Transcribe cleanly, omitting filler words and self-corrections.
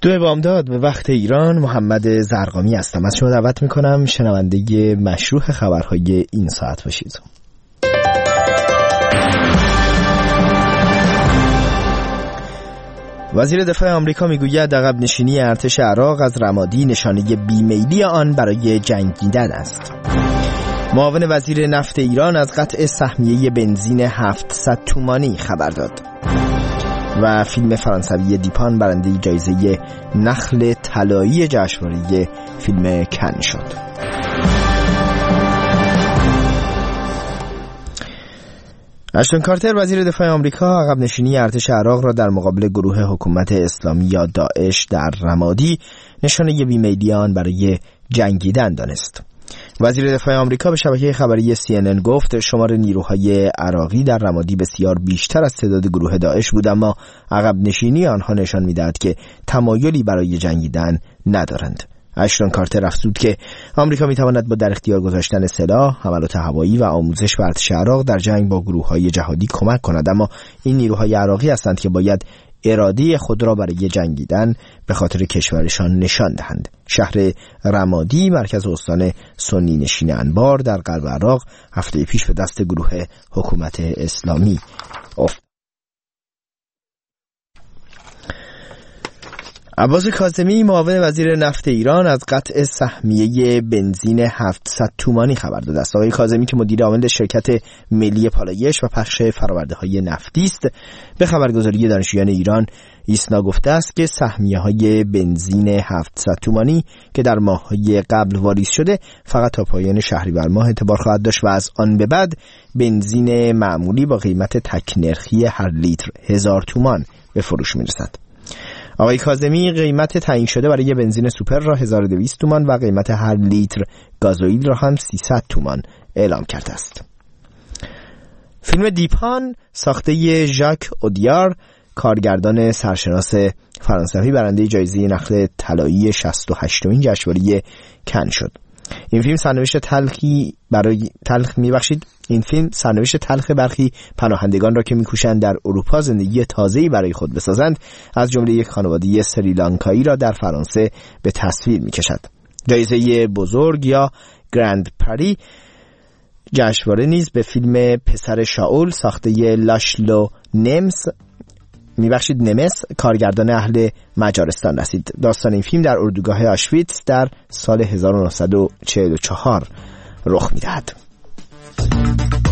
دو بامداد به وقت ایران، محمد زرقامی هستم. از شما دعوت میکنم شنونده مشروع خبرهای این ساعت باشید. وزیر دفاع آمریکا میگوید عقب نشینی ارتش عراق از رمادی نشانه بیمیلی آن برای جنگیدن است. معاون وزیر نفت ایران از قطع سهمیه بنزین 700 تومانی خبر داد. و فیلم فرانسوی دیپان برنده جایزه نخل طلایی جشنواره فیلم کن شد. اشتون کارتر وزیر دفاع آمریکا عقب نشینی ارتش عراق را در مقابل گروه حکومت اسلامی یا داعش در رمادی نشانه بیمیلی آن برای جنگیدن دانست. وزیر دفاع آمریکا به شبکه خبری CNN گفت شمار نیروهای عراقی در رمادی بسیار بیشتر از تعداد گروه داعش بود، اما عقب نشینی آنها نشان می‌دهد که تمایلی برای جنگیدن ندارند. اشتون کارتر افزود که آمریکا می‌تواند با در اختیار گذاشتن سلاح، حملات هوایی و آموزش به ارتش عراق در جنگ با گروه‌های جهادی کمک کند، اما این نیروهای عراقی هستند که باید اراده خود را برای جنگیدن به خاطر کشورشان نشان دهند. شهر رمادی مرکز استان سنی نشین انبار در غرب عراق هفته پیش به دست گروه حکومت اسلامی افتاد. عباس کاظمی معاون وزیر نفت ایران از قطع سهمیه بنزین 700 تومانی خبر داده است. آقای کاظمی که مدیر عامل شرکت ملی پالایش و پخش فرآورده‌های نفتی است، به خبرگزاری دانشجویان ایران ایسنا گفته است که سهمیه‌های بنزین 700 تومانی که در ماه‌های قبل واریز شده فقط تا پایان شهریور ماه اعتبار خواهد داشت و از آن به بعد بنزین معمولی با قیمت تک نرخی هر لیتر 1000 تومان به فروش می‌رسد. آقای کاظمی قیمت تعیین شده برای بنزین سوپر را 1200 تومان و قیمت هر لیتر گازوئیل را هم 300 تومان اعلام کرده است. فیلم دیپان ساخته ژاک اودیار، کارگردان سرشناس فرانسوی، برنده جایزه نخل طلایی 68مین جشنواره کن شد. این فیلم سرنوشت تلخ برخی پناهندگان را که می‌کوشند در اروپا زندگی تازه‌ای برای خود بسازند، از جمله یک خانواده سریلانکایی را در فرانسه به تصویر می‌کشد. جایزه بزرگ یا گرند پری جشنواره نیز به فیلم پسر شاول ساخته لاشلو نمس کارگردان اهل مجارستان رسید. داستان این فیلم در اردوگاه آشویتس در سال 1944 رخ می‌دهد.